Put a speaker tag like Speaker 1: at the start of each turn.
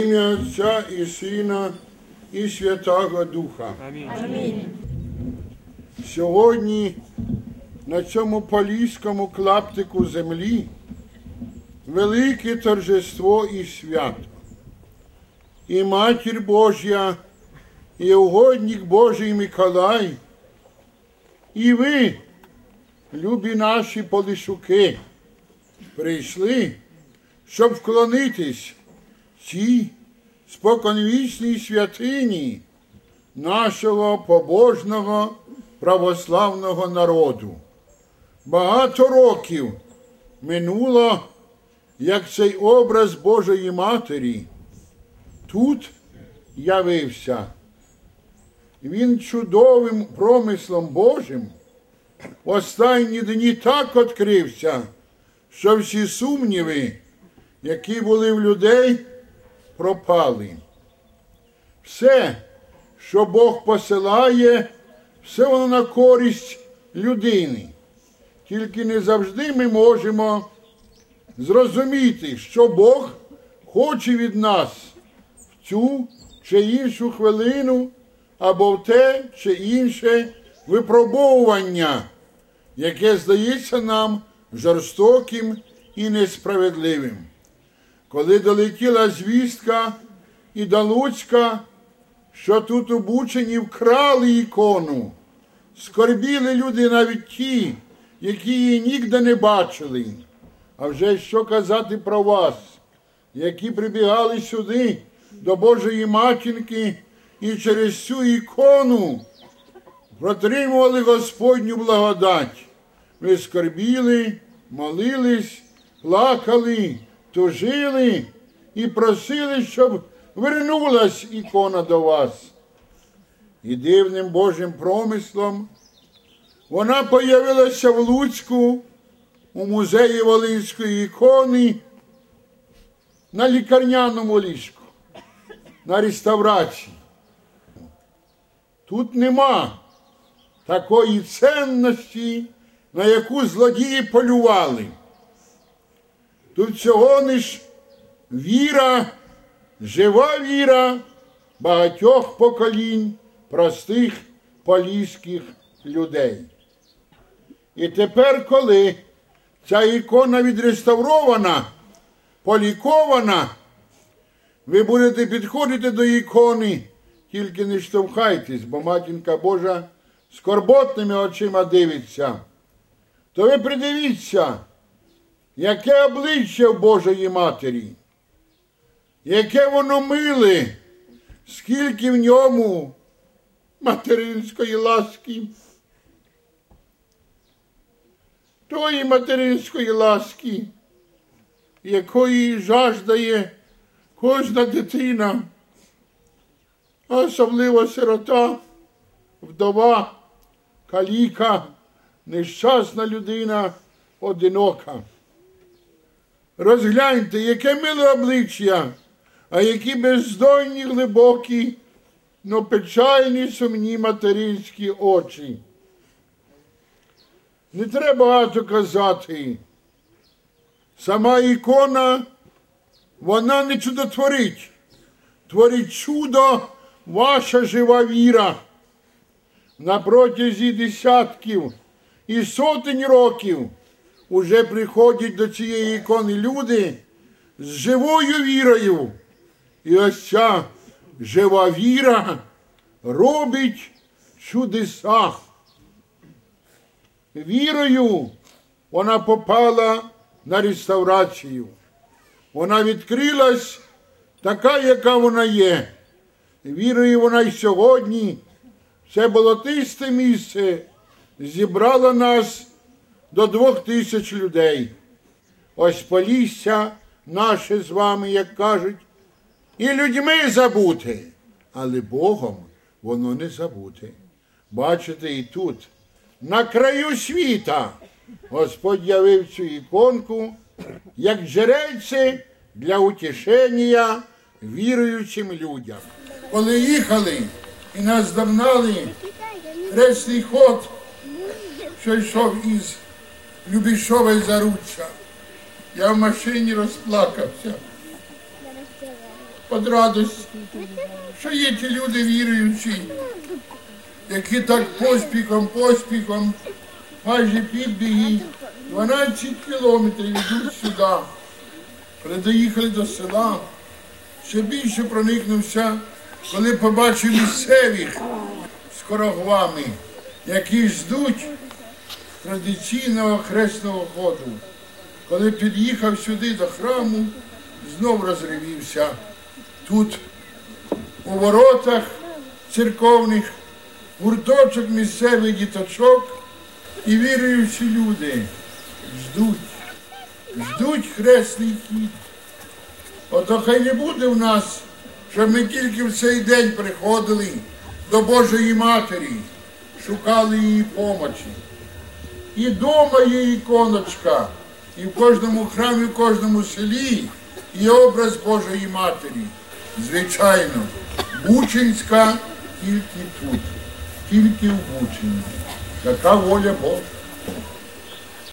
Speaker 1: Ім'я Отця і Сина і Святого Духа.
Speaker 2: Амінь.
Speaker 1: Сьогодні на цьому поліському клаптику землі велике торжество і свято. І Матір Божя, і угодник Божий Миколай, і ви, любі наші полішуки, прийшли, щоб вклонитись цій споконвічній святині нашого побожного православного народу. Багато років минуло, як цей образ Божої Матері тут явився. Він чудовим промислом Божим в останні дні так відкрився, що всі сумніви, які були в людей, пропали. Все, що Бог посилає, все воно на користь людини. Тільки не завжди ми можемо зрозуміти, що Бог хоче від нас в цю чи іншу хвилину або в те чи інше випробовування, яке здається нам жорстоким і несправедливим. Коли долетіла звістка і до Луцька, що тут у Бучині вкрали ікону, скорбіли люди навіть ті, які її ніде не бачили. А вже що казати про вас, які прибігали сюди, до Божої Матінки, і через цю ікону протримували Господню благодать. Ви скорбіли, молились, плакали, тужили і просили, щоб вернулась ікона до вас. І дивним Божим промислом вона появилася в Луцьку, у музеї Волинської ікони, на лікарняному ліжку, на реставрації. Тут нема такої цінності, на яку злодії полювали. Тут всього лиш віра, жива віра багатьох поколінь простих поліських людей. І тепер, коли ця ікона відреставрована, полікована, ви будете підходити до ікони, тільки не штовхайтесь, бо Матінка Божа скорботними очима дивиться. То ви придивіться, яке обличчя в Божої Матері, яке воно миле, скільки в ньому материнської ласки, тої материнської ласки, якої жаждає кожна дитина, а особливо сирота, вдова, каліка, нещасна людина, одинока. Розгляньте, яке миле обличчя, а які бездонні, глибокі, но печальні, сумні материнські очі. Не треба багато казати. Сама ікона, вона не чудотворить. Творить чудо ваша жива віра. На протязі десятків і сотень років уже приходять до цієї ікони люди з живою вірою. І ось ця жива віра робить чудеса. Вірою вона попала на реставрацію. Вона відкрилась така, яка вона є. Вірою вона й сьогодні, це болотисте місце, зібрала нас до 2000 людей. Ось Полісся наше з вами, як кажуть, і людьми забуте, але Богом воно не забуте. Бачите, і тут, на краю світа, Господь явив цю іконку, як джерельце для утішення віруючим людям. Коли їхали і нас догнали, хресний ход, що йшов із Любішова Заруччя, я в машині розплакався. від радості, що є ті люди віруючі, які так поспіхом, майже підбіги, 12 кілометрів йдуть сюди. Коли доїхали до села, ще більше проникнувся, коли побачив місцевих з корогвами, які ждуть традиційного хресного ходу. Коли під'їхав сюди до храму, знов розривівся. Тут у воротах церковних гурточок місцевих діточок і віруючі люди ждуть хресний хід. Ото хай не буде в нас, щоб ми тільки в цей день приходили до Божої Матері, шукали її помочі. І дома є іконочка, і в кожному храмі, в кожному селі є образ Божої Матері. Звичайно, Бучинська тільки тут, тільки в Бучині. Така воля Божа.